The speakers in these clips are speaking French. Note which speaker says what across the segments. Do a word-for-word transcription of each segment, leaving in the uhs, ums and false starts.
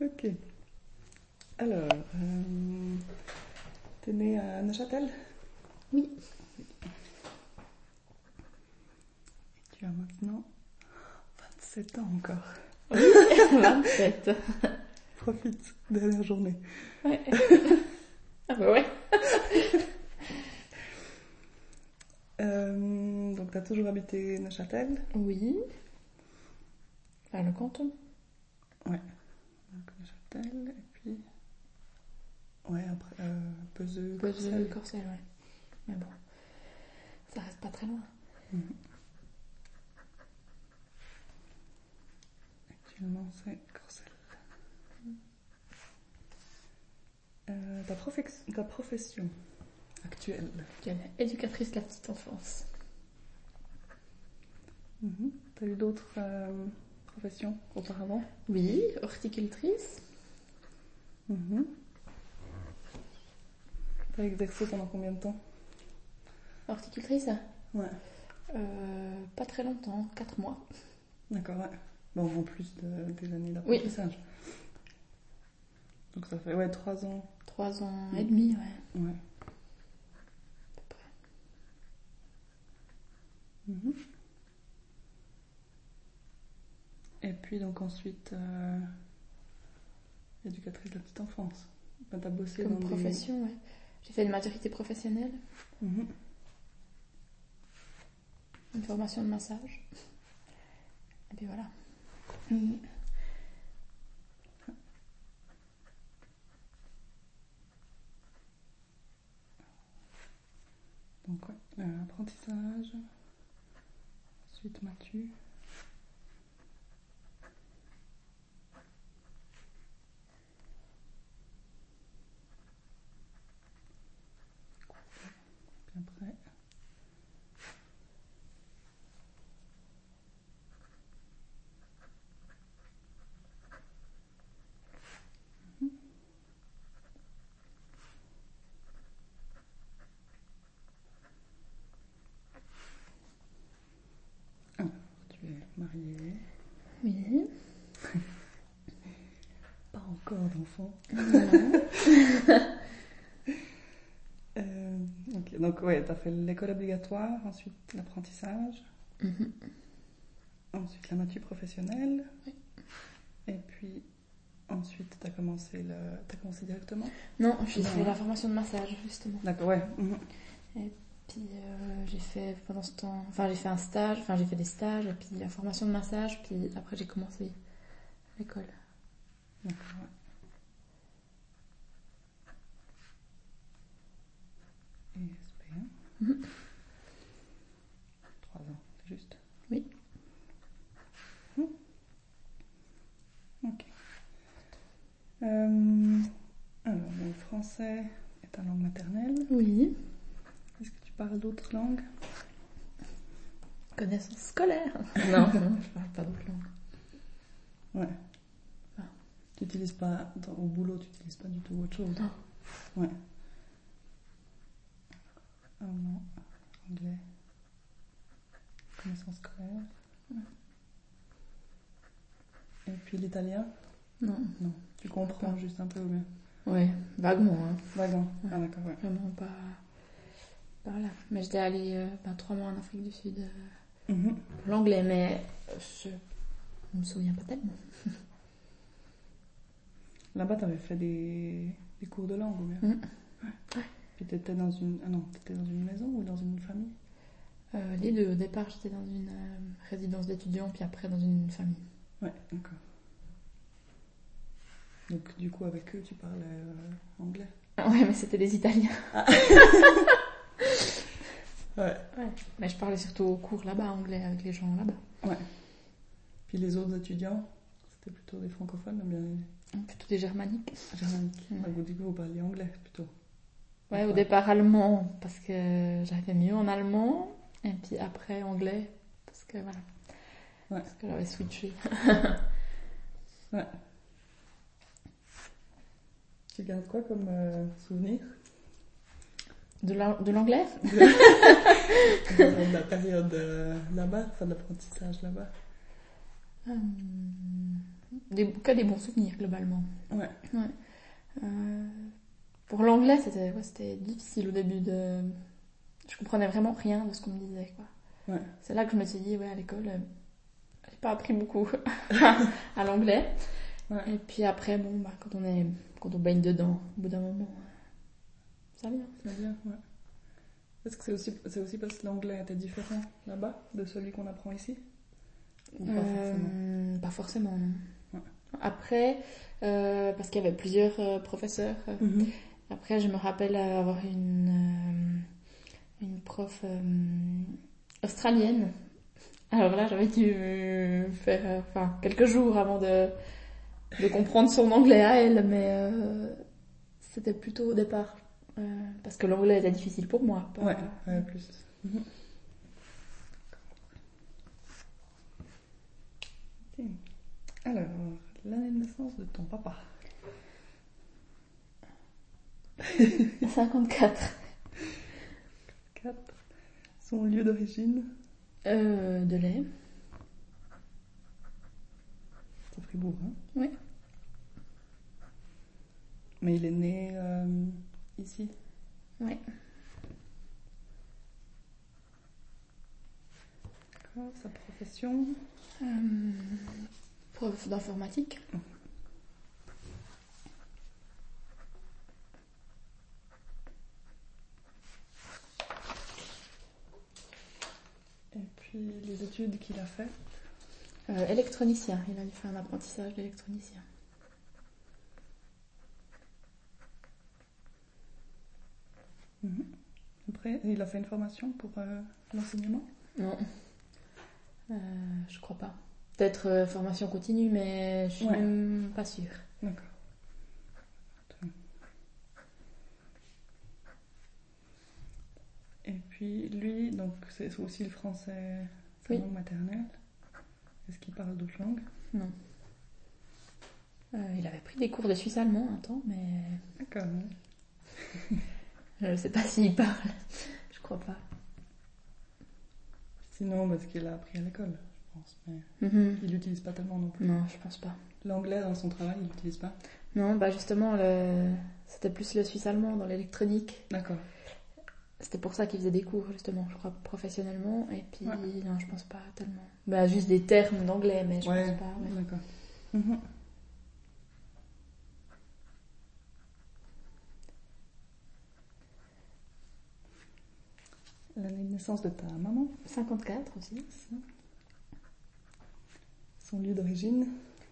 Speaker 1: Ok. Alors, euh, t'es née à Neuchâtel?
Speaker 2: Oui.
Speaker 1: Et tu as maintenant vingt-sept ans encore.
Speaker 2: Oui, vingt-sept.
Speaker 1: Profite, dernière journée.
Speaker 2: Ouais. Ah bah ouais.
Speaker 1: Euh, donc t'as toujours habité Neuchâtel?
Speaker 2: Oui. Enfin, le canton.
Speaker 1: Ouais. Donc Neuchâtel, et puis... Ouais, après, euh, Peseux,
Speaker 2: Peseux,
Speaker 1: Courcelles.
Speaker 2: Courcelles, ouais. Mais bon, ça reste pas très loin.
Speaker 1: Mhm. Actuellement, c'est Courcelles. Euh, ta, profex- ta profession actuelle?
Speaker 2: Quelle éducatrice de la petite enfance.
Speaker 1: Mhm. T'as eu d'autres euh, professions auparavant?
Speaker 2: Oui, horticultrice.
Speaker 1: Mhm. T'as exercé pendant combien de temps?
Speaker 2: Horticultrice
Speaker 1: Ouais.
Speaker 2: euh, Pas très longtemps, quatre mois.
Speaker 1: D'accord, ouais. Bon, en plus de, des années d'apprentissage. Oui. Donc ça fait, ouais, trois ans.
Speaker 2: Trois ans
Speaker 1: Mm.
Speaker 2: et demi, ouais.
Speaker 1: Ouais.
Speaker 2: À peu près.
Speaker 1: Mhm. Et puis donc ensuite, euh, éducatrice de la petite enfance. Ben, t'as bossé
Speaker 2: Comme
Speaker 1: dans
Speaker 2: profession, des... ouais. J'ai fait une maturité professionnelle.
Speaker 1: Mhm.
Speaker 2: Une formation de massage. Et puis voilà. Mm.
Speaker 1: Donc ouais, euh, apprentissage. Ensuite Mathieu. Puis après. Mhm. Alors, tu es mariée.
Speaker 2: Oui.
Speaker 1: Pas encore d'enfant.
Speaker 2: Non.
Speaker 1: euh, ok, donc ouais, t'as fait l'école obligatoire, ensuite l'apprentissage,
Speaker 2: Mm-hmm.
Speaker 1: ensuite la matu professionnelle,
Speaker 2: Oui.
Speaker 1: Et puis ensuite t'as commencé le, t'as commencé directement?
Speaker 2: Non, j'ai
Speaker 1: Non,
Speaker 2: fait
Speaker 1: hein.
Speaker 2: la formation de massage justement.
Speaker 1: D'accord, ouais. Mhm.
Speaker 2: Et puis euh, j'ai fait pendant ce temps, enfin j'ai fait un stage, enfin j'ai fait des stages et puis la formation de massage, puis après j'ai commencé l'école.
Speaker 1: D'accord, ouais. Et S P un.
Speaker 2: Mm-hmm.
Speaker 1: Trois ans, c'est juste.
Speaker 2: Oui.
Speaker 1: Mhm. Ok. Euh, alors, le français est ta langue maternelle.
Speaker 2: Oui.
Speaker 1: Est-ce que tu parles d'autres langues?
Speaker 2: Connaissance scolaire. Non, non, je parle pas d'autres langues.
Speaker 1: Ouais.
Speaker 2: Ah.
Speaker 1: Tu n'utilises pas, dans- au boulot, tu n'utilises pas du tout autre chose?
Speaker 2: Non.
Speaker 1: Ouais. Allemand, anglais, connaissance scolaire.
Speaker 2: Ouais.
Speaker 1: Et puis l'italien?
Speaker 2: Non.
Speaker 1: Non. Tu comprends
Speaker 2: pas.
Speaker 1: juste un peu ou bien?
Speaker 2: Ouais, vaguement. Hein.
Speaker 1: Vaguement.
Speaker 2: Ouais.
Speaker 1: Ah d'accord, ouais.
Speaker 2: Vraiment pas. Voilà. Mais j'étais allée euh, ben, trois mois en Afrique du Sud. Euh,
Speaker 1: Mhm.
Speaker 2: L'anglais, mais je ne me souviens pas tellement.
Speaker 1: Là-bas, t'avais fait des... des cours de langue ou bien?
Speaker 2: Mm.
Speaker 1: Ouais. Puis t'étais dans une... Ah non, t'étais dans une maison ou dans une famille?
Speaker 2: Euh, les deux. Au départ, j'étais dans une euh, résidence d'étudiants, puis après dans une famille.
Speaker 1: Ouais, d'accord. Donc du coup, avec eux, tu parlais euh, anglais?
Speaker 2: Ouais, mais c'était des Italiens.
Speaker 1: Ah. Ouais.
Speaker 2: Ouais. Mais je parlais surtout au cours là-bas, anglais, avec les gens là-bas.
Speaker 1: Ouais. Puis les autres étudiants, c'était plutôt des francophones ou bien
Speaker 2: Plutôt des germaniques.
Speaker 1: germaniques?
Speaker 2: Ouais.
Speaker 1: Ouais, vous dites que vous parliez anglais plutôt?
Speaker 2: Ouais, au
Speaker 1: Enfin,
Speaker 2: départ allemand, parce que j'arrivais mieux en allemand. Et puis après anglais, parce que voilà.
Speaker 1: Ouais.
Speaker 2: Parce que j'avais switché.
Speaker 1: Ouais. Tu gardes quoi comme euh, souvenir
Speaker 2: De, la- de l'anglais
Speaker 1: de la période euh, là-bas, enfin de l'apprentissage là-bas?
Speaker 2: Hum, des, que des bons souvenirs, globalement.
Speaker 1: Ouais.
Speaker 2: Ouais. Euh, pour l'anglais, c'était, ouais, c'était difficile au début. De... Je comprenais vraiment rien de ce qu'on me disait, quoi.
Speaker 1: Ouais.
Speaker 2: C'est là que je me suis dit, ouais, à l'école, euh, j'ai pas appris beaucoup à l'anglais.
Speaker 1: Ouais.
Speaker 2: Et puis après, bon, bah, quand on est, quand on baigne dedans, au bout d'un moment, ça vient.
Speaker 1: Ça vient, ouais. Est-ce que c'est aussi, c'est aussi parce que l'anglais était différent là-bas de celui qu'on apprend ici? Ou pas
Speaker 2: Euh,
Speaker 1: forcément?
Speaker 2: Pas forcément, non.
Speaker 1: Ouais.
Speaker 2: Après, euh, parce qu'il y avait plusieurs euh, professeurs. Euh,
Speaker 1: Mm-hmm.
Speaker 2: Après, je me rappelle avoir une, euh, une prof euh, australienne. Alors là, j'avais dû euh, faire euh, enfin, quelques jours avant de, de comprendre son anglais à elle, mais euh, c'était plutôt au départ. Euh, parce que l'anglais était difficile pour moi. Pas...
Speaker 1: Ouais, ouais, plus. Mm-hmm. Okay. Alors, l'année de naissance de ton papa.
Speaker 2: cinquante-quatre.
Speaker 1: quatre. Son lieu d'origine.
Speaker 2: Euh, de lait.
Speaker 1: C'est Fribourg, hein?
Speaker 2: Oui.
Speaker 1: Mais il est né euh, ici?
Speaker 2: Oui.
Speaker 1: D'accord. Sa profession?
Speaker 2: Euh, prof d'informatique.
Speaker 1: Et puis les études qu'il a fait?
Speaker 2: Euh, électronicien. Il a fait un apprentissage d'électronicien.
Speaker 1: Mm-hmm. Après, il a fait une formation pour euh, l'enseignement?
Speaker 2: Non. Euh, je crois pas. Peut-être euh, formation continue, mais je suis
Speaker 1: Ouais.
Speaker 2: même pas sûre.
Speaker 1: D'accord. Et puis lui, donc c'est aussi le français, sa
Speaker 2: Oui.
Speaker 1: langue maternelle. Est-ce qu'il parle d'autres langues?
Speaker 2: Non. Euh, il avait pris des cours de suisse allemand un temps, mais
Speaker 1: D'accord. Ouais.
Speaker 2: je ne sais pas s'il parle. Je crois pas.
Speaker 1: Sinon, parce qu'il a appris à l'école, je pense. Mais
Speaker 2: Mm-hmm.
Speaker 1: il l'utilise pas tellement non plus.
Speaker 2: Non, je pense pas.
Speaker 1: L'anglais dans son travail, il l'utilise pas?
Speaker 2: Non, bah justement, le... c'était plus le suisse allemand dans l'électronique.
Speaker 1: D'accord.
Speaker 2: C'était pour ça qu'il faisait des cours, justement, je crois, professionnellement. Et puis,
Speaker 1: Ouais.
Speaker 2: non, je pense pas tellement. Bah, juste des termes d'anglais, mais je
Speaker 1: Ouais.
Speaker 2: pense pas. Mais...
Speaker 1: D'accord. Mm-hmm. L'année de naissance de ta maman?
Speaker 2: cinquante-quatre aussi.
Speaker 1: Son lieu d'origine?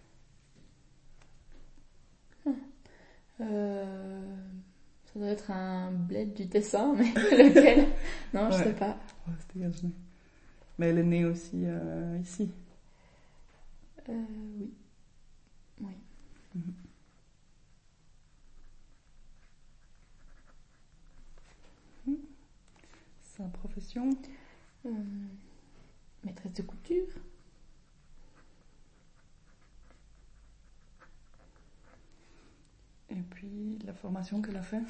Speaker 2: Euh... Ça doit être un bled du Tessin, mais lequel? Non, je
Speaker 1: Ouais.
Speaker 2: sais pas.
Speaker 1: Ouais, c'était gagné. Mais elle est née aussi euh, ici?
Speaker 2: Euh, oui. Oui.
Speaker 1: Mm-hmm. Sa profession?
Speaker 2: Euh, maîtresse de couture.
Speaker 1: Et puis la formation qu'elle a fait?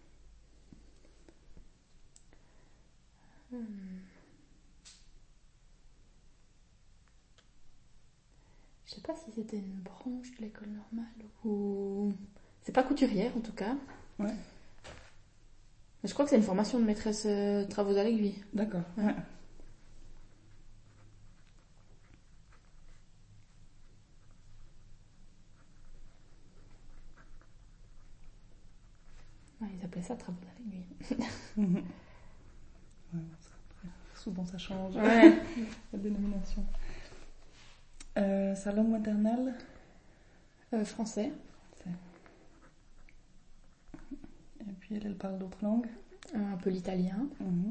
Speaker 2: Hmm. Je sais pas si c'était une branche de l'école normale ou... C'est pas couturière en tout cas.
Speaker 1: Ouais.
Speaker 2: Mais je crois que c'est une formation de maîtresse euh, travaux à l'aiguille.
Speaker 1: D'accord.
Speaker 2: Ouais.
Speaker 1: Ouais.
Speaker 2: Ouais, ils appelaient ça travaux à l'aiguille.
Speaker 1: Mm-hmm. Ouais, ça, après, souvent ça change.
Speaker 2: Ouais.
Speaker 1: La dénomination. Euh, sa langue maternelle?
Speaker 2: Euh, français.
Speaker 1: Et puis elle, elle parle d'autres langues?
Speaker 2: Euh, un peu l'italien.
Speaker 1: Mm-hmm.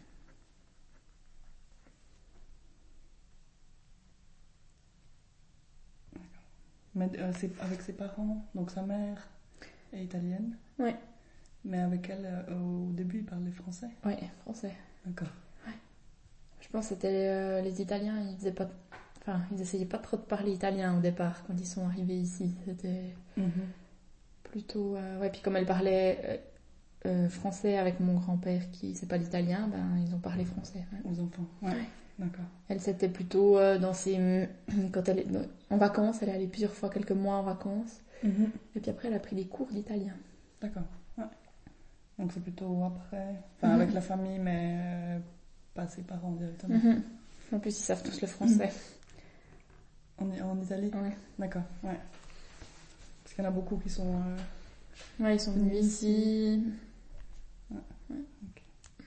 Speaker 1: Mais euh, c'est avec ses parents, donc sa mère est italienne.
Speaker 2: Oui.
Speaker 1: Mais avec elle, euh, au début, il parlait français.
Speaker 2: Oui, français.
Speaker 1: D'accord.
Speaker 2: Ouais. Je pense que c'était euh, les Italiens, ils faisaient pas, enfin, ils essayaient pas trop de parler italien au départ quand ils sont arrivés ici. C'était
Speaker 1: Mm-hmm.
Speaker 2: plutôt, euh... ouais. Puis comme elle parlait euh, euh, français avec mon grand-père qui sait pas l'italien, ben ils ont parlé français. Ouais.
Speaker 1: Aux enfants. Ouais.
Speaker 2: Ouais.
Speaker 1: D'accord.
Speaker 2: Elle, c'était plutôt euh, dans ses... Quand elle est en vacances, elle est allée plusieurs fois, quelques mois en vacances.
Speaker 1: Mhm.
Speaker 2: Et puis après, elle a pris des cours d'italien.
Speaker 1: D'accord. Ouais. Donc c'est plutôt après, enfin
Speaker 2: Mhm.
Speaker 1: avec la famille, mais euh, pas ses parents directement.
Speaker 2: Mhm. En plus, ils savent tous le français.
Speaker 1: En, en Italie.
Speaker 2: Ouais.
Speaker 1: D'accord. Ouais. Parce qu'il y en a beaucoup qui sont. euh,
Speaker 2: Ouais, ils sont venus
Speaker 1: Venus
Speaker 2: ici.
Speaker 1: Ouais.
Speaker 2: Ouais.
Speaker 1: Ok.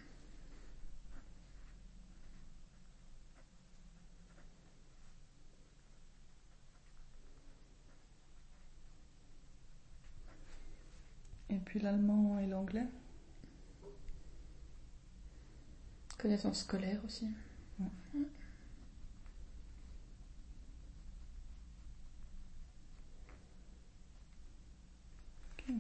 Speaker 1: Et puis l'allemand et l'anglais.
Speaker 2: Connaissances scolaires aussi.
Speaker 1: Ouais.
Speaker 2: Ouais.
Speaker 1: Ok.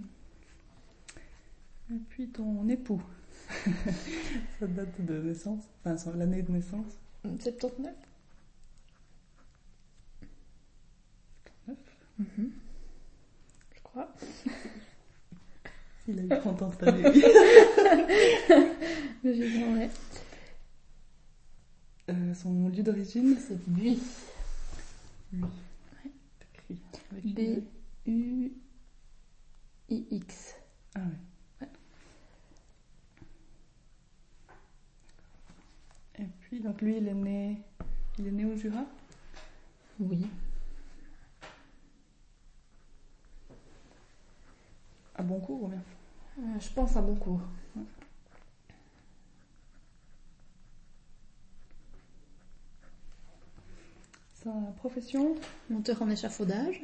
Speaker 1: Et puis ton époux. Sa date de naissance, enfin son- l'année de naissance.
Speaker 2: soixante-dix-neuf.
Speaker 1: Neuf.
Speaker 2: Mhm. Je crois.
Speaker 1: Il a eu trente ans cette année, oui.
Speaker 2: Mais j'ai dit, ouais.
Speaker 1: Euh, son lieu d'origine,
Speaker 2: C'est lui.
Speaker 1: lui.
Speaker 2: Ouais.
Speaker 1: Écrit avec
Speaker 2: B
Speaker 1: une-
Speaker 2: U I X.
Speaker 1: Ah oui.
Speaker 2: Ouais.
Speaker 1: Et puis donc lui il est né, il est né au Jura.
Speaker 2: Oui.
Speaker 1: À Boncourt ou bien?
Speaker 2: Euh, je pense à beaucoup.
Speaker 1: Ouais. Sa profession?
Speaker 2: Monteur en échafaudage.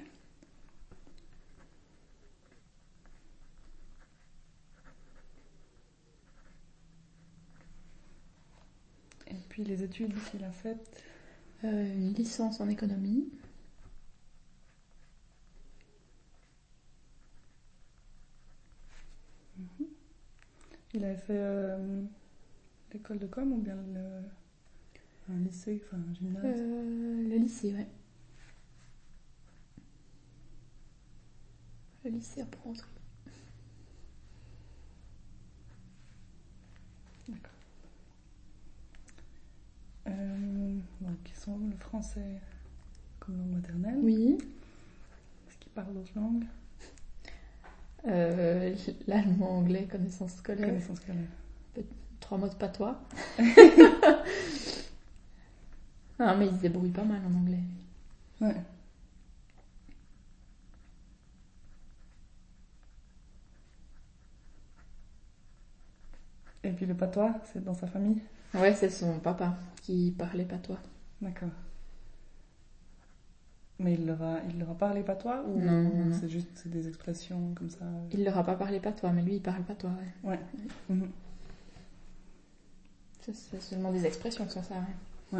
Speaker 1: Et puis les études qu'il a faites.
Speaker 2: Euh, une licence en économie.
Speaker 1: Il avait fait euh, l'école de com ou bien le, un lycée, enfin un gymnase.
Speaker 2: Euh, le lycée, ouais. Le lycée à Porrentruy.
Speaker 1: D'accord. Euh, donc ils sont le français comme langue maternelle.
Speaker 2: Oui.
Speaker 1: Est-ce qu'ils parlent d'autres langues?
Speaker 2: Euh, l'allemand, anglais, connaissances scolaires.
Speaker 1: Connaissance scolaire.
Speaker 2: Trois mots de patois. Ah, mais il se débrouille pas mal en anglais.
Speaker 1: Ouais. Et puis le patois, c'est dans sa famille?
Speaker 2: Ouais, c'est son papa qui parlait patois.
Speaker 1: D'accord. Mais il leur a, il leur a parlé patois ou
Speaker 2: Non, non, non.
Speaker 1: c'est juste c'est des expressions comme ça?
Speaker 2: Il leur a pas parlé patois, mais lui, il parle patois, ouais.
Speaker 1: Ouais. Mhm.
Speaker 2: Ça, c'est seulement des expressions sans ça, ouais.
Speaker 1: Ouais.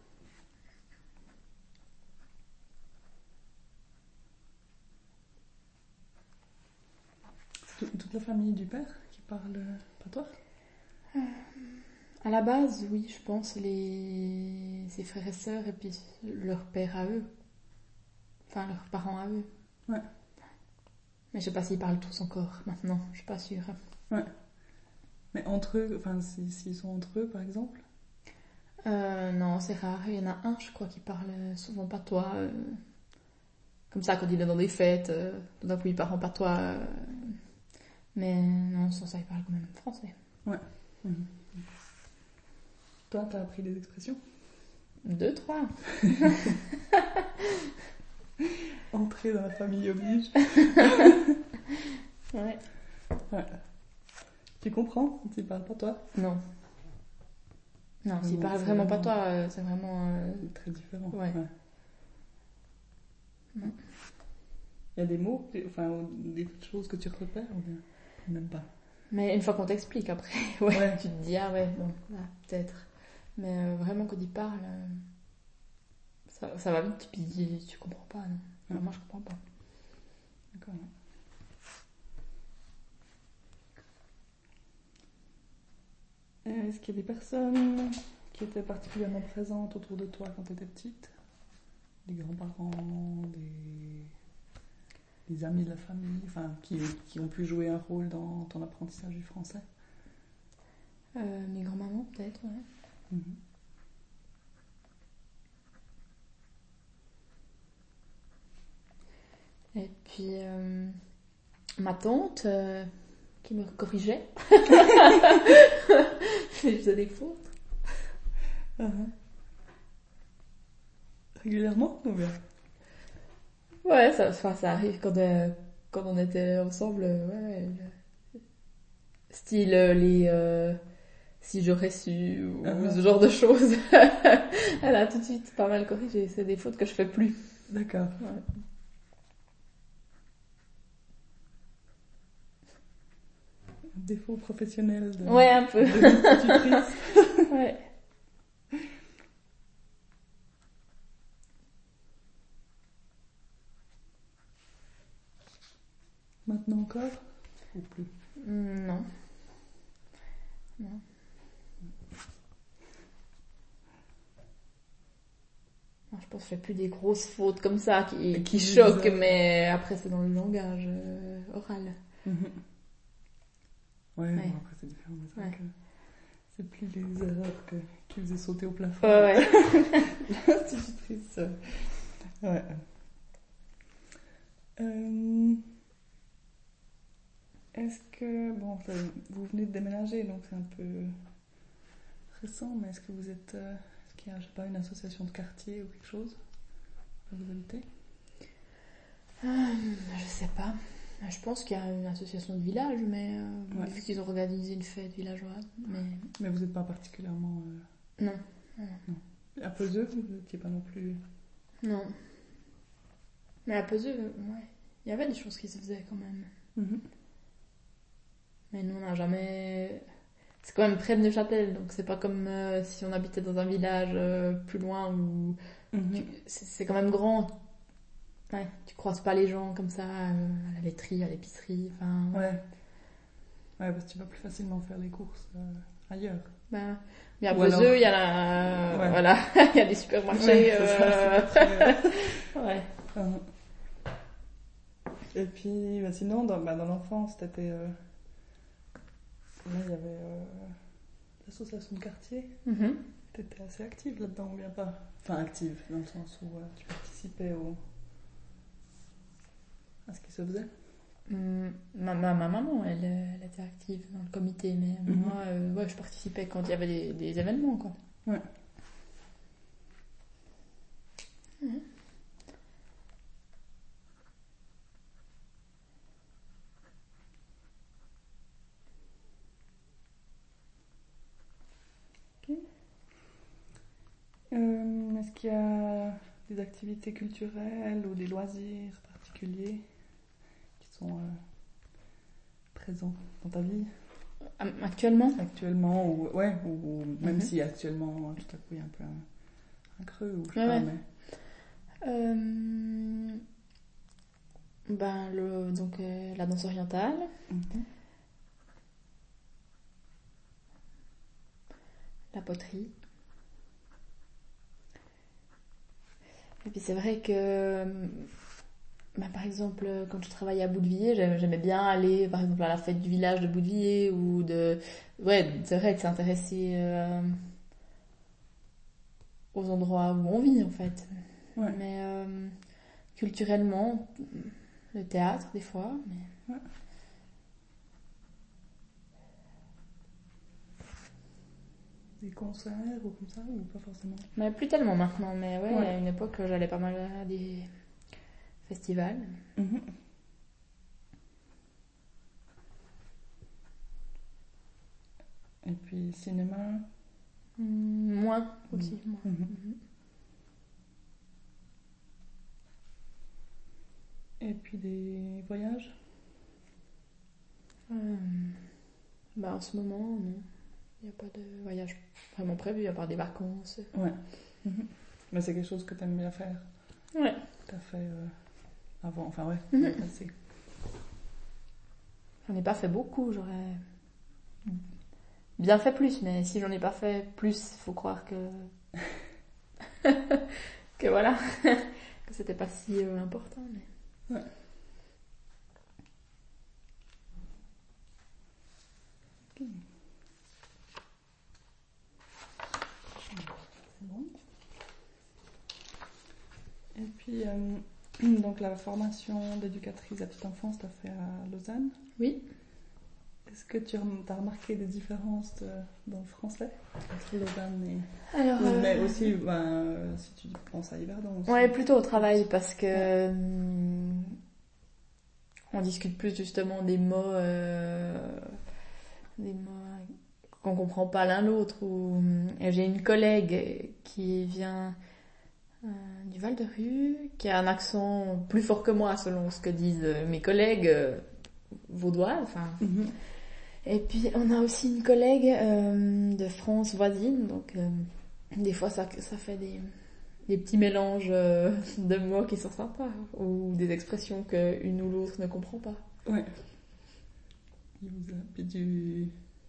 Speaker 1: C'est tout- toute la famille du père qui parle euh, patois?
Speaker 2: À la base, oui, je pense, les... ses frères et sœurs, et puis leur père à eux. Enfin, leurs parents à eux.
Speaker 1: Ouais.
Speaker 2: Mais je sais pas s'ils parlent tous encore, maintenant, je suis pas sûre.
Speaker 1: Ouais. Mais entre eux, enfin, si- s'ils sont entre eux, par exemple?
Speaker 2: Euh, non, c'est rare. Il y en a un, je crois, qui parle souvent patois. euh, Comme ça, quand il est dans des fêtes, euh, tout d'un coup, il parle en patois. euh, Mais non, sans ça, il parle quand même français.
Speaker 1: Mhm. Toi, t'as appris des expressions?
Speaker 2: Deux, trois.
Speaker 1: Entrer dans la famille oblige.
Speaker 2: Ouais.
Speaker 1: Ouais. Tu comprends quand ils parlent patois?
Speaker 2: Non. Non, s'il
Speaker 1: Non,
Speaker 2: parle
Speaker 1: c'est
Speaker 2: vraiment
Speaker 1: vraiment-
Speaker 2: patois, euh, c'est vraiment... euh,
Speaker 1: C'est très différent.
Speaker 2: Ouais.
Speaker 1: Il y a des mots, enfin, ou des choses que tu repères ou bien même pas?
Speaker 2: Mais une fois qu'on t'explique après, ouais,
Speaker 1: Ouais.
Speaker 2: tu te dis, ah ouais, bon, là, peut-être. Mais euh, vraiment, quand il parle, euh, ça, ça va vite, puis tu, tu comprends pas, non. Enfin,
Speaker 1: Ouais.
Speaker 2: moi, je comprends pas.
Speaker 1: D'accord. Euh, Est-ce qu'il y a des personnes qui étaient particulièrement présentes autour de toi quand tu étais petite? Des grands-parents, des... des amis de la famille, enfin, qui, qui ont pu jouer un rôle dans ton apprentissage du français?
Speaker 2: Euh, mes grands-mamans, peut-être, ouais.
Speaker 1: Mhm.
Speaker 2: Et puis, euh, ma tante, euh, qui me corrigeait. Je faisais des fautes.
Speaker 1: Uh-huh. Régulièrement ou bien?
Speaker 2: Ouais, ça, enfin, ça arrive quand, euh, quand on était ensemble. euh, Ouais, le- style euh, les euh, si j'aurais su ou
Speaker 1: Uh-huh.
Speaker 2: ce genre de choses. Elle a tout de suite pas mal corrigé. C'est des fautes que je fais plus.
Speaker 1: D'accord.
Speaker 2: Ouais.
Speaker 1: Un défaut professionnel de,
Speaker 2: Ouais, un peu.
Speaker 1: de institutrice.
Speaker 2: Ouais.
Speaker 1: Maintenant encore? Ou plus?
Speaker 2: Mm, Non. Non. Non, je pense que je fais plus des grosses fautes comme ça qui,
Speaker 1: Et
Speaker 2: qui
Speaker 1: qui
Speaker 2: choquent,
Speaker 1: vous, euh,
Speaker 2: mais après c'est dans le langage euh, oral.
Speaker 1: Mhm. Ouais,
Speaker 2: Ouais.
Speaker 1: bon, après c'est différent, mais c'est vrai
Speaker 2: Ouais.
Speaker 1: que c'est plus les erreurs que, qui faisaient sauter au plafond.
Speaker 2: Ouais, ouais.
Speaker 1: L'institutrice. euh, Ouais. Euh, Est-ce que, bon, ça- vous venez de déménager, donc c'est un peu récent, mais est-ce que vous êtes, euh, est-ce qu'il y a, je sais pas, une association de quartier ou quelque chose où vous habitez?
Speaker 2: Je sais pas. Je pense qu'il y a une association de village, mais euh,
Speaker 1: Ouais.
Speaker 2: vu qu'ils ont organisé une fête villageoise. Mais
Speaker 1: Mais vous n'êtes pas particulièrement... euh,
Speaker 2: non,
Speaker 1: À Peseux, vous n'étiez pas non plus...
Speaker 2: non. Mais à Peseux, ouais, il y avait des choses qui se faisaient quand même.
Speaker 1: Mhm.
Speaker 2: Mais nous, on n'a jamais. C'est quand même près de Neuchâtel, donc c'est pas comme euh, si on habitait dans un village euh, plus loin où
Speaker 1: Mhm.
Speaker 2: tu- c'est c'est quand même grand. Ouais, tu croises pas les gens comme ça euh, à la laiterie, à l'épicerie. Enfin,
Speaker 1: Ouais. Ouais, parce que tu vas plus facilement faire les courses euh, ailleurs.
Speaker 2: ben, mais à
Speaker 1: Ou
Speaker 2: Peseux,
Speaker 1: alors-
Speaker 2: il y a la...
Speaker 1: Ouais.
Speaker 2: voilà, il y a des supermarchés.
Speaker 1: Ouais, c'est ça,
Speaker 2: euh,
Speaker 1: c'est pas très-
Speaker 2: ouais.
Speaker 1: Mhm. Et puis, bah, sinon, dans, bah, dans l'enfance, t'étais... euh, Là, il y avait euh, l'association de quartier.
Speaker 2: Mhm.
Speaker 1: T'étais assez active là-dedans, ou bien pas? Enfin, active, dans le sens où euh, tu participais au... à ce qui se faisait.
Speaker 2: Hum, Ma, ma, ma maman, elle, euh, elle était active dans le comité, mais
Speaker 1: Mhm.
Speaker 2: moi, euh, ouais, je participais quand il y avait des, des événements, quoi.
Speaker 1: Ouais. Ok. Euh, est-ce qu'il y a des activités culturelles ou des loisirs particuliers qui sont euh, présents dans ta vie
Speaker 2: Hum, Actuellement,
Speaker 1: actuellement ou ouais ou, ou même
Speaker 2: Mhm.
Speaker 1: si actuellement tout à coup il y a un peu un, un creux ou je sais
Speaker 2: Ouais,
Speaker 1: pas
Speaker 2: ouais.
Speaker 1: mais
Speaker 2: euh, ben, le, donc, euh, la danse orientale,
Speaker 1: Mhm.
Speaker 2: la poterie. Et puis c'est vrai que, bah, par exemple, quand je travaillais à Boudevilliers, j'aimais j'aimais bien aller, par exemple, à la fête du village de Boudevilliers ou de... Ouais, c'est vrai que c'est intéressé euh, aux endroits où on vit, en fait.
Speaker 1: Ouais.
Speaker 2: Mais euh, culturellement, le théâtre, des fois. Mais...
Speaker 1: Ouais. Des concerts ou comme ça ou pas forcément?
Speaker 2: mais plus tellement maintenant. Mais ouais,
Speaker 1: Ouais.
Speaker 2: à une époque, j'allais pas mal à des festivals.
Speaker 1: Mhm. Et puis cinéma.
Speaker 2: Hum, moins aussi.
Speaker 1: Mhm.
Speaker 2: Moins.
Speaker 1: Mhm.
Speaker 2: Mhm.
Speaker 1: Et puis des voyages.
Speaker 2: Euh, bah, en ce moment, non. Il n'y a pas de voyage vraiment prévu, à part des vacances.
Speaker 1: Ouais. Mhm. Mais c'est quelque chose que t'aimes bien faire.
Speaker 2: Ouais.
Speaker 1: T'as fait euh, avant, enfin ouais,
Speaker 2: Mhm.
Speaker 1: dans le passé.
Speaker 2: J'en ai pas fait beaucoup, j'aurais bien fait plus, mais si j'en ai pas fait plus, faut croire que. que voilà. que c'était pas si euh, important. Mais...
Speaker 1: Ouais. Ok. C'est bon. Et puis, euh, donc donc la formation d'éducatrice à petite enfance, tu as fait à Lausanne.
Speaker 2: Oui.
Speaker 1: Est-ce que tu as remarqué des différences de, dans le français entre Lausanne et...
Speaker 2: Alors,
Speaker 1: oui,
Speaker 2: euh...
Speaker 1: mais aussi, ben, si tu penses à Yverdon aussi.
Speaker 2: Ouais, plutôt au travail, parce que ouais. hum, on discute plus justement des mots, euh, des mots qu'on comprend pas l'un l'autre. Ou, j'ai une collègue qui vient euh, du Val-de-Rue, qui a un accent plus fort que moi, selon ce que disent mes collègues euh, vaudois. Enfin. Mm-hmm. Et puis on a aussi une collègue euh, de France voisine, donc euh, des fois ça, ça fait des, des petits mélanges euh, de mots qui sont sympas, ou des expressions qu'une ou l'autre ne comprend pas.
Speaker 1: Ouais. Il vous a du...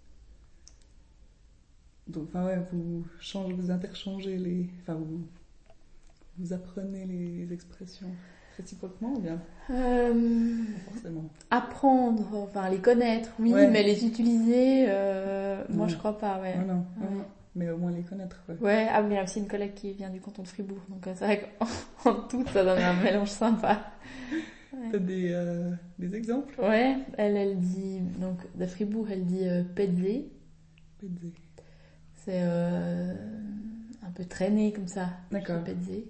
Speaker 1: Donc, enfin ouais, vous, changez, vous interchangez les... Enfin, vous, vous apprenez les expressions réciproquement ou bien
Speaker 2: euh,
Speaker 1: forcément.
Speaker 2: Apprendre, enfin les connaître, oui, ouais. Mais les utiliser, euh, moi je crois pas, ouais.
Speaker 1: Non, non,
Speaker 2: ouais.
Speaker 1: non, mais au moins les connaître, ouais.
Speaker 2: Ouais, ah, mais il y a aussi une collègue qui vient du canton de Fribourg, donc c'est vrai qu'en tout, ça donne un mélange sympa.
Speaker 1: Ouais. T'as des, euh, des exemples?
Speaker 2: Ouais, elle, elle dit, donc de Fribourg, elle dit euh, pedze.
Speaker 1: Pedze.
Speaker 2: C'est euh, un peu traîné comme ça.
Speaker 1: D'accord.
Speaker 2: Pedze.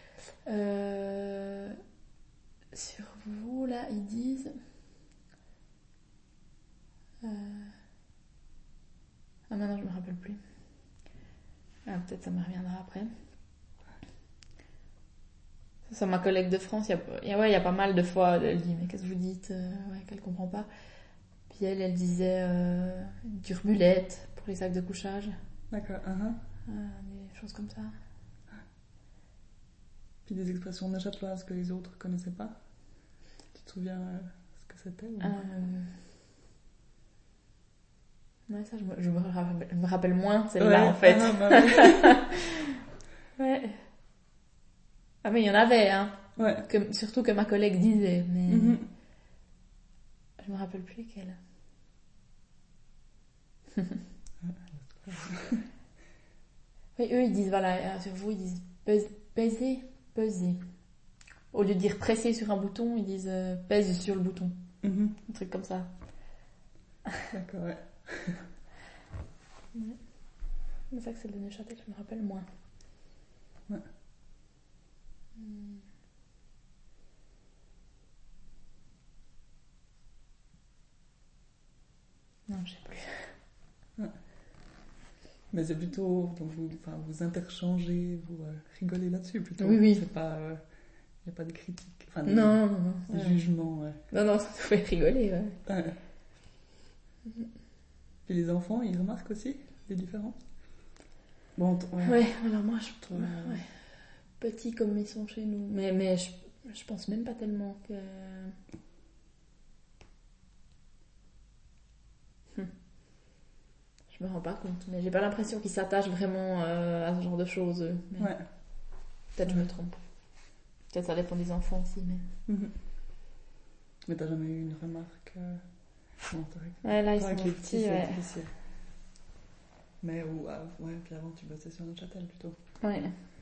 Speaker 2: Euh, sur vous, là, ils disent... Euh... Ah, maintenant, je me rappelle plus. Ah, peut-être ça me reviendra après. Ça, ma collègue de France, il y a, il y a, ouais, il y a pas mal de fois, elle dit, mais qu'est-ce que vous dites euh, ouais, qu'elle comprend pas. Puis elle, elle disait euh, turbulette pour les sacs de couchage.
Speaker 1: D'accord, uh-huh.
Speaker 2: euh, des choses comme ça.
Speaker 1: Puis des expressions neuchâteloises que les autres connaissaient pas. Tu te souviens euh, ce que c'était ou...
Speaker 2: euh... Ouais, ça, je me, je me, rappelle, je me rappelle moins celle-là, ouais, en fait. Ah, bah ouais. Ouais. Ah, mais il y en avait, hein.
Speaker 1: Ouais.
Speaker 2: Que, surtout que ma collègue disait, mais...
Speaker 1: Mm-hmm.
Speaker 2: Je me rappelle plus lesquelles. Oui, eux, ils disent, voilà, sur vous, ils disent peser, peser. Au lieu de dire presser sur un bouton, ils disent euh, pèse sur le bouton.
Speaker 1: Mm-hmm.
Speaker 2: Un truc comme ça.
Speaker 1: D'accord, ouais.
Speaker 2: Ouais. C'est ça que c'est le Neuchâtel, je me rappelle moins.
Speaker 1: Ouais.
Speaker 2: Hmm. Non, je sais plus.
Speaker 1: Ouais. Mais c'est plutôt, donc vous, enfin, vous interchangez, vous euh, rigolez là-dessus plutôt.
Speaker 2: Oui, oui.
Speaker 1: C'est pas, il euh, n'y a pas de critique, enfin des,
Speaker 2: non, non, non,
Speaker 1: des
Speaker 2: ouais.
Speaker 1: jugements. Ouais.
Speaker 2: Non, non, ça te fait rigoler, ouais.
Speaker 1: Ouais. Mm-hmm. Puis les enfants, ils remarquent aussi des différences. Bon, t- ouais.
Speaker 2: ouais, alors moi je trouve euh... ouais. Petits comme ils sont chez nous, mais mais je, je pense même pas tellement que. Hum. Je me rends pas compte, mais j'ai pas l'impression qu'ils s'attachent vraiment euh, à ce genre de choses. Mais...
Speaker 1: Ouais.
Speaker 2: Peut-être ouais. Je me trompe. Peut-être ça dépend des enfants aussi, mais.
Speaker 1: Mm-hmm. Mais t'as jamais eu une remarque euh... non, c'est vrai que...
Speaker 2: Ouais, là ils sont
Speaker 1: avec les petits,
Speaker 2: petits, ouais.
Speaker 1: difficile. Mais ou ah, ouais, puis avant tu bossais sur Neuchâtel plutôt.
Speaker 2: Ouais.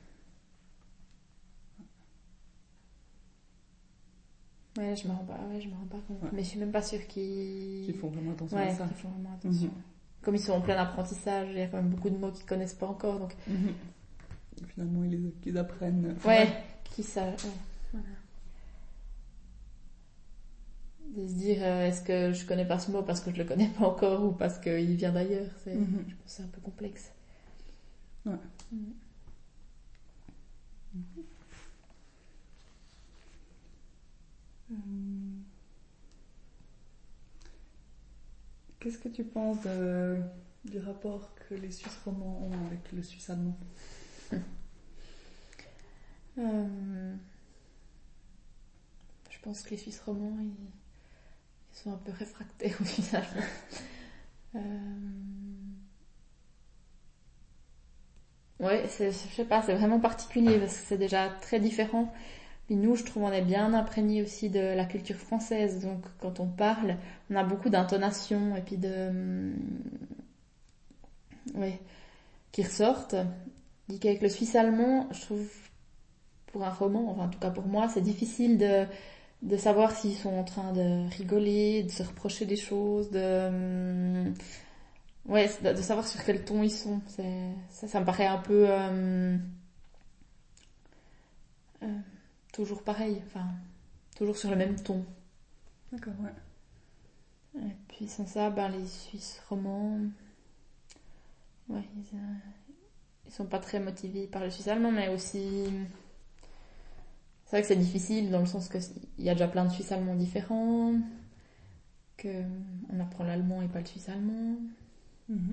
Speaker 2: Ouais, je me rends pas, ouais, je me rends pas compte. Ouais. Mais je suis même pas sûre qu'ils...
Speaker 1: Qu'ils font vraiment attention
Speaker 2: ouais,
Speaker 1: à ça.
Speaker 2: qu'ils font vraiment attention. Mm-hmm. Comme ils sont en plein apprentissage, il y a quand même beaucoup de mots qu'ils connaissent pas encore, donc...
Speaker 1: Mm-hmm. Finalement, ils, ils apprennent...
Speaker 2: Enfin, ouais, ouais, qu'ils savent... Ouais. Voilà. De se dire, euh, est-ce que je connais pas ce mot parce que je le connais pas encore ou parce qu'il vient d'ailleurs, c'est... Mm-hmm. Je pense que c'est un peu complexe.
Speaker 1: Ouais.
Speaker 2: Mm.
Speaker 1: Mm-hmm. Hum. Qu'est-ce que tu penses de, du rapport que les Suisses romands ont avec le Suisse allemand?
Speaker 2: euh, Je pense que les Suisses romands, ils, ils sont un peu réfractaires au Suisse allemand. euh, ouais, c'est, je sais pas, c'est vraiment particulier parce que c'est déjà très différent. Et nous, je trouve, on est bien imprégnés aussi de la culture française. Donc, quand on parle, on a beaucoup d'intonations et puis de... Oui, qui ressortent. Dit qu'avec le suisse allemand, je trouve, pour un roman, enfin en tout cas pour moi, c'est difficile de, de savoir s'ils sont en train de rigoler, de se reprocher des choses, de... Ouais, de, de savoir sur quel ton ils sont. C'est, ça, ça me paraît un peu... Euh, euh, toujours pareil, enfin, toujours sur le même ton.
Speaker 1: D'accord, ouais.
Speaker 2: Et puis sans ça, ben, les Suisses romans... Ouais, ils, euh, ils sont pas très motivés par le suisse allemand, mais aussi... C'est vrai que c'est difficile dans le sens qu'il y a déjà plein de Suisses allemands différents, qu'on apprend l'allemand et pas le suisse allemand.
Speaker 1: Mm-hmm.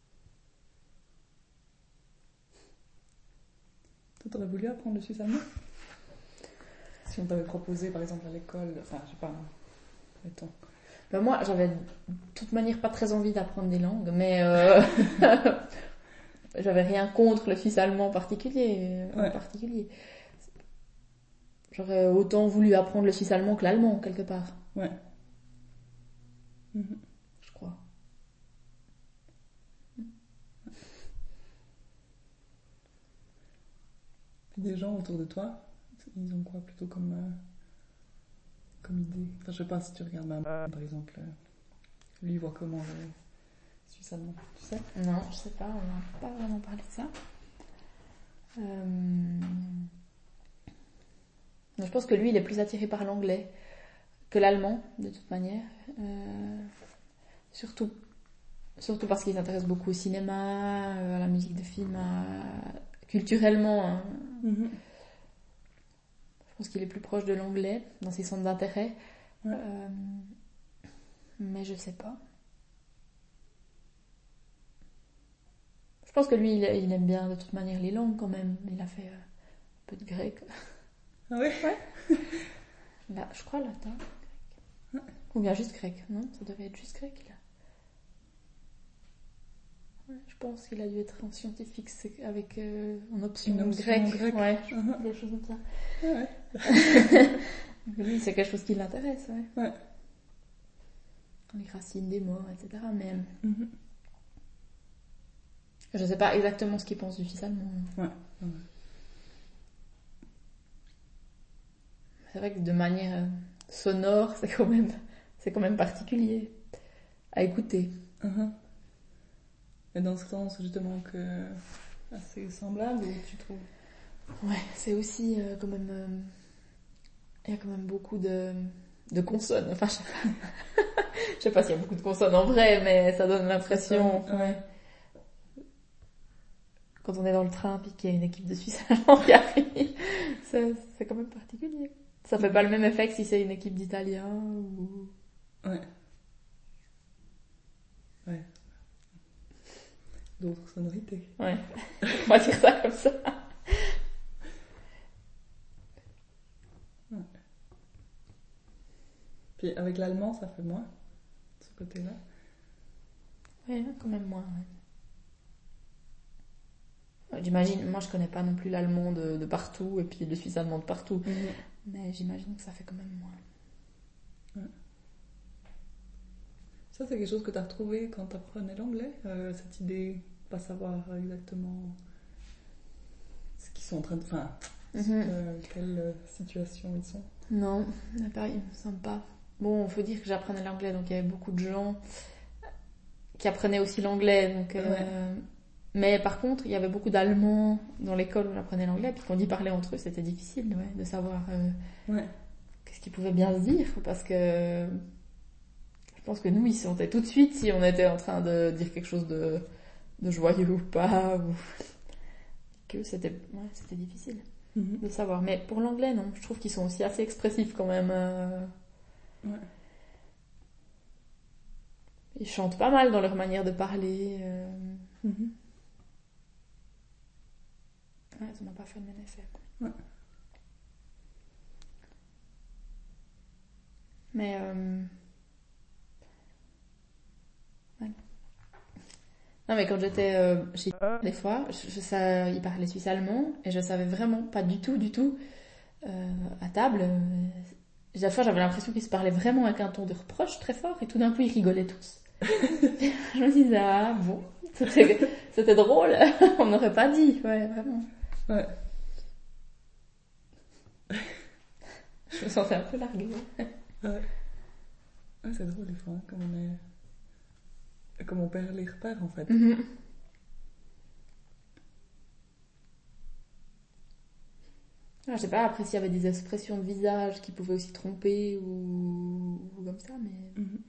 Speaker 1: Toi, t'aurais voulu apprendre le suisse allemand ? Si on t'avait proposé, par exemple, à l'école, enfin, je sais pas, mettons.
Speaker 2: Ben moi, j'avais de toute manière pas très envie d'apprendre des langues, mais euh... j'avais rien contre le suisse allemand en particulier. En
Speaker 1: ouais.
Speaker 2: particulier. J'aurais autant voulu apprendre le suisse allemand que l'allemand, quelque part.
Speaker 1: Ouais. Mm-hmm.
Speaker 2: Je crois.
Speaker 1: Puis des gens autour de toi, ils ont quoi plutôt comme, euh, comme idée ? Enfin, je sais pas si tu regardes ma mère, par exemple. Euh, lui, il voit comment le suisse allemand, tu sais ?
Speaker 2: Non, je sais pas, on n'a pas vraiment parlé de ça. Euh... Je pense que lui, il est plus attiré par l'anglais que l'allemand, de toute manière. Euh... Surtout, surtout parce qu'il s'intéresse beaucoup au cinéma, à la musique de film, à... culturellement. Hein.
Speaker 1: Mm-hmm.
Speaker 2: Je pense qu'il est plus proche de l'anglais dans ses centres d'intérêt.
Speaker 1: Ouais.
Speaker 2: Euh... Mais je sais pas. Je pense que lui, il, il aime bien de toute manière les langues quand même. Il a fait euh, un peu de grec.
Speaker 1: Ah oui ?
Speaker 2: Ouais. Là, je crois latin. Grec. Ouais. Ou bien juste grec, non ? Ça devait être juste grec, là. Ouais, je pense qu'il a dû être en scientifique avec euh, en option,
Speaker 1: Une option
Speaker 2: grecque.
Speaker 1: grecque.
Speaker 2: Ouais,
Speaker 1: uh-huh.
Speaker 2: Des choses comme ça.
Speaker 1: Ouais.
Speaker 2: Lui, c'est quelque chose qui l'intéresse, ouais.
Speaker 1: Ouais.
Speaker 2: Les racines des mots, et cetera. Mais
Speaker 1: mm-hmm.
Speaker 2: je sais pas exactement ce qu'il pense du suisse allemand.
Speaker 1: Ouais. ouais.
Speaker 2: C'est vrai que de manière sonore, c'est quand même, c'est quand même particulier à écouter.
Speaker 1: Uh-huh. Et dans ce sens, justement, que assez semblable, ou tu trouves ?
Speaker 2: Ouais, c'est aussi euh, quand même... Euh, il y a quand même beaucoup de, de consonnes. Enfin, je sais pas, je sais pas s'il y a beaucoup de consonnes en vrai, mais ça donne l'impression...
Speaker 1: Ça, ouais.
Speaker 2: Quand on est dans le train puis qu'il y a une équipe de Suisse allemands qui arrive, c'est, c'est quand même particulier. Ça fait pas le même effet que si c'est une équipe d'Italiens ou...
Speaker 1: Ouais. Ouais. D'autres sonorités.
Speaker 2: Ouais. On va dire ça comme ça.
Speaker 1: Ouais. Puis avec l'allemand, ça fait moins, de ce côté-là.
Speaker 2: Ouais, quand même moins, ouais. J'imagine, moi je connais pas non plus l'allemand de, de partout et puis le suisse allemand de partout, mmh. mais j'imagine que ça fait quand même moins.
Speaker 1: Ouais. Ça, c'est quelque chose que tu as retrouvé quand tu apprenais l'anglais, euh, cette idée de pas savoir exactement ce qu'ils sont en train de... Enfin, mmh. euh, quelle situation ils sont.
Speaker 2: Non, pareil, il me semble pas. Bon, il faut dire que j'apprenais l'anglais, donc il y avait beaucoup de gens qui apprenaient aussi l'anglais, donc... Euh, ouais. Mais par contre, il y avait beaucoup d'Allemands dans l'école où on apprenait l'anglais, puis quand ils parlaient entre eux, c'était difficile ouais, de savoir euh,
Speaker 1: ouais.
Speaker 2: qu'est-ce qu'ils pouvaient bien se dire, parce que je pense que nous, ils sentaient tout de suite si on était en train de dire quelque chose de, de joyeux ou pas, ou que c'était, ouais, c'était difficile mm-hmm. de savoir. Mais pour l'anglais, non, je trouve qu'ils sont aussi assez expressifs quand même. Euh...
Speaker 1: Ouais.
Speaker 2: Ils chantent pas mal dans leur manière de parler. Euh...
Speaker 1: Mm-hmm.
Speaker 2: Ouais, ça m'a pas fait le même effet.
Speaker 1: Ouais.
Speaker 2: Mais euh... ouais. Non mais quand j'étais euh, chez des fois, je, je, ça, ils parlaient suisse allemand et je savais vraiment pas du tout, du tout euh, à table. Euh, la fois j'avais l'impression qu'ils se parlaient vraiment avec un ton de reproche très fort et tout d'un coup ils rigolaient tous. Je me disais ah bon, c'était, c'était drôle, on n'aurait pas dit, ouais vraiment.
Speaker 1: Ouais.
Speaker 2: Je me sentais un peu larguée.
Speaker 1: Ouais. Ouais, c'est drôle des fois, hein, comme on est. Comme on perd les repères en fait.
Speaker 2: Mhm. Ah, je sais pas, après s'il y avait des expressions de visage qui pouvaient aussi tromper ou, ou comme ça, mais
Speaker 1: Mhm.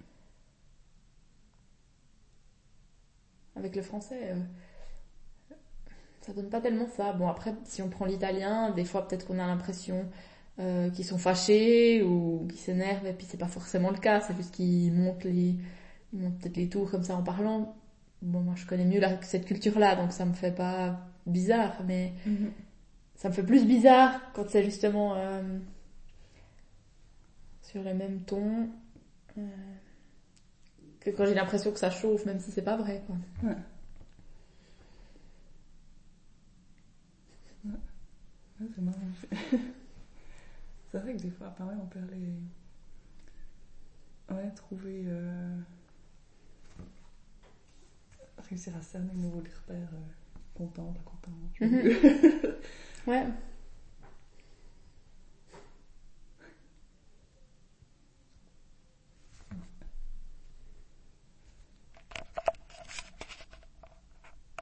Speaker 2: avec le français, euh, ça donne pas tellement ça. Bon, après, si on prend l'italien, des fois peut-être qu'on a l'impression euh, qu'ils sont fâchés ou qu'ils s'énervent, et puis c'est pas forcément le cas, c'est juste qu'ils montent les, ils montent peut-être les tours comme ça en parlant. Bon, moi je connais mieux la- cette culture-là, donc ça me fait pas bizarre, mais
Speaker 1: Mhm.
Speaker 2: ça me fait plus bizarre quand c'est justement euh, sur le même ton euh, que quand j'ai l'impression que ça chauffe, même si c'est pas vrai, quoi.
Speaker 1: Ouais. Ouais. Ouais, c'est marrant. C'est vrai que des fois, pareil, on perd les. Ouais, trouver. Euh... Réussir à cerner de nouveau les repères. Euh... Content, pas content.
Speaker 2: Mhm. Ouais.